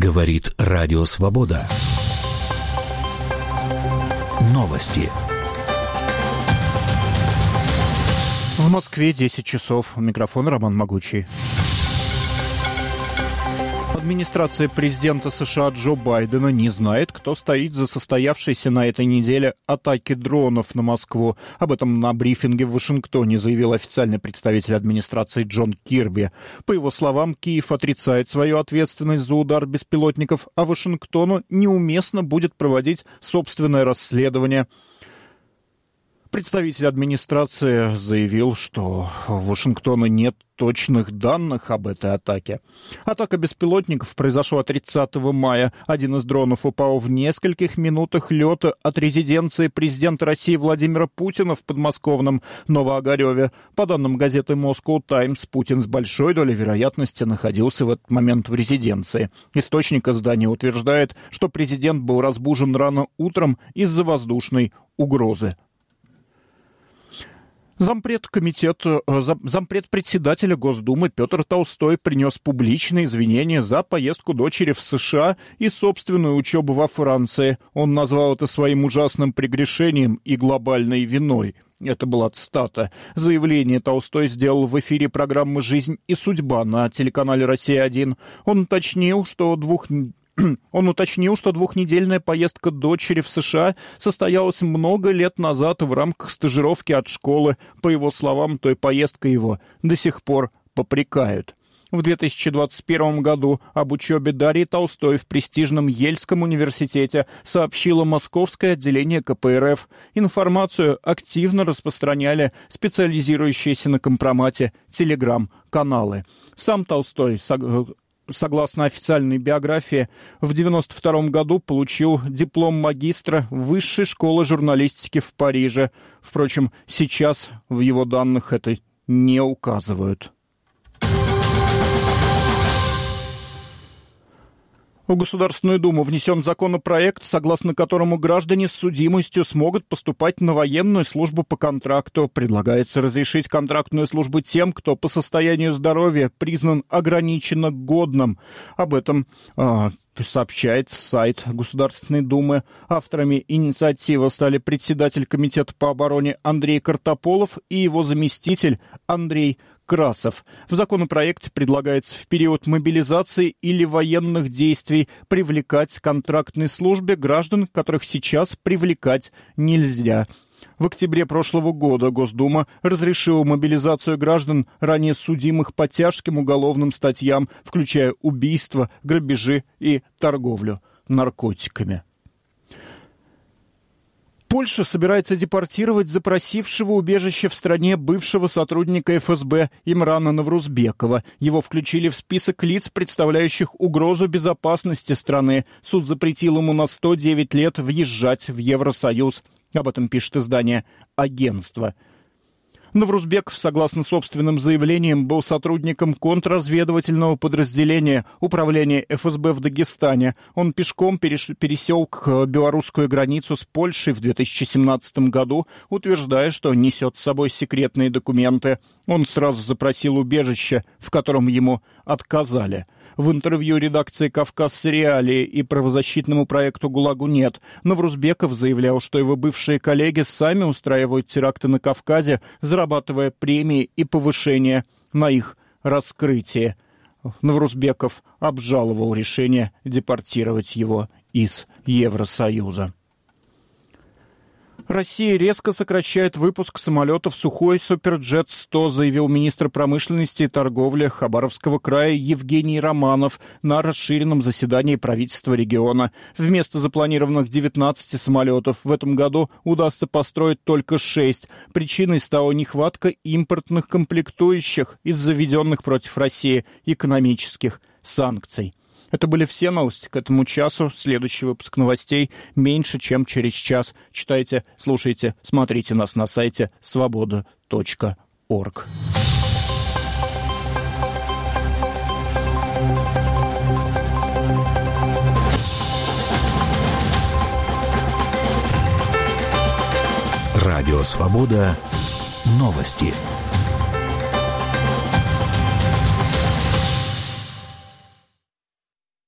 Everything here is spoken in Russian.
Говорит Радио Свобода. Новости. В Москве 10 часов. У микрофона Роман Могучий. Администрация президента США Джо Байдена не знает, кто стоит за состоявшейся на этой неделе атаки дронов на Москву. Об этом на брифинге в Вашингтоне заявил официальный представитель администрации Джон Кирби. По его словам, Киев отрицает свою ответственность за удар беспилотников, а Вашингтону неуместно будет проводить собственное расследование. Представитель администрации заявил, что в Вашингтоне нет точных данных об этой атаке. Атака беспилотников произошла 30 мая. Один из дронов упал в нескольких минутах лета от резиденции президента России Владимира Путина в подмосковном Новоогареве. По данным газеты Moscow Times, Путин с большой долей вероятности находился в этот момент в резиденции. Источник издания утверждает, что президент был разбужен рано утром из-за воздушной угрозы. Зампред председателя Госдумы Петр Толстой принес публичные извинения за поездку дочери в США и собственную учебу во Франции. Он назвал это своим ужасным прегрешением и глобальной виной. Это была цитата. Заявление Толстой сделал в эфире программы «Жизнь и судьба» на телеканале «Россия-1». Он уточнил, что двухнедельная поездка дочери в США состоялась много лет назад в рамках стажировки от школы. По его словам, той поездкой его до сих пор попрекают. В 2021 году об учебе Дарьи Толстой в престижном Ельском университете сообщило московское отделение КПРФ. Информацию активно распространяли специализирующиеся на компромате телеграм-каналы. Сам Толстой, согласно официальной биографии, в 1992 году получил диплом магистра Высшей школы журналистики в Париже. Впрочем, сейчас в его данных это не указывают. В Государственную Думу внесен законопроект, согласно которому граждане с судимостью смогут поступать на военную службу по контракту. Предлагается разрешить контрактную службу тем, кто по состоянию здоровья признан ограниченно годным. Об этом сообщает сайт Государственной Думы. Авторами инициативы стали председатель Комитета по обороне Андрей Картополов и его заместитель Андрей Красов. В законопроекте предлагается в период мобилизации или военных действий привлекать к контрактной службе граждан, которых сейчас привлекать нельзя. В октябре прошлого года Госдума разрешила мобилизацию граждан, ранее судимых по тяжким уголовным статьям, включая убийства, грабежи и торговлю наркотиками. Польша собирается депортировать запросившего убежище в стране бывшего сотрудника ФСБ Имрана Наврузбекова. Его включили в список лиц, представляющих угрозу безопасности страны. Суд запретил ему на 109 лет въезжать в Евросоюз. Об этом пишет издание «Агентство». Наврузбеков, согласно собственным заявлениям, был сотрудником контрразведывательного подразделения Управления ФСБ в Дагестане. Он пешком пересек белорусскую границу с Польшей в 2017 году, утверждая, что несет с собой секретные документы. Он сразу запросил убежище, в котором ему отказали. В интервью редакции «Кавказ Реалии» и правозащитному проекту «ГУЛАГу нет» Наврузбеков заявлял, что его бывшие коллеги сами устраивают теракты на Кавказе, зарабатывая премии и повышения на их раскрытие. Наврузбеков обжаловал решение депортировать его из Евросоюза. Россия резко сокращает выпуск самолетов «Сухой Суперджет-100», заявил министр промышленности и торговли Хабаровского края Евгений Романов на расширенном заседании правительства региона. Вместо запланированных 19 самолетов в этом году удастся построить только 6. Причиной стала нехватка импортных комплектующих из-за введенных против России экономических санкций. Это были все новости к этому часу. Следующий выпуск новостей меньше, чем через час. Читайте, слушайте, смотрите нас на сайте svoboda.org. Радио «Свобода». Новости.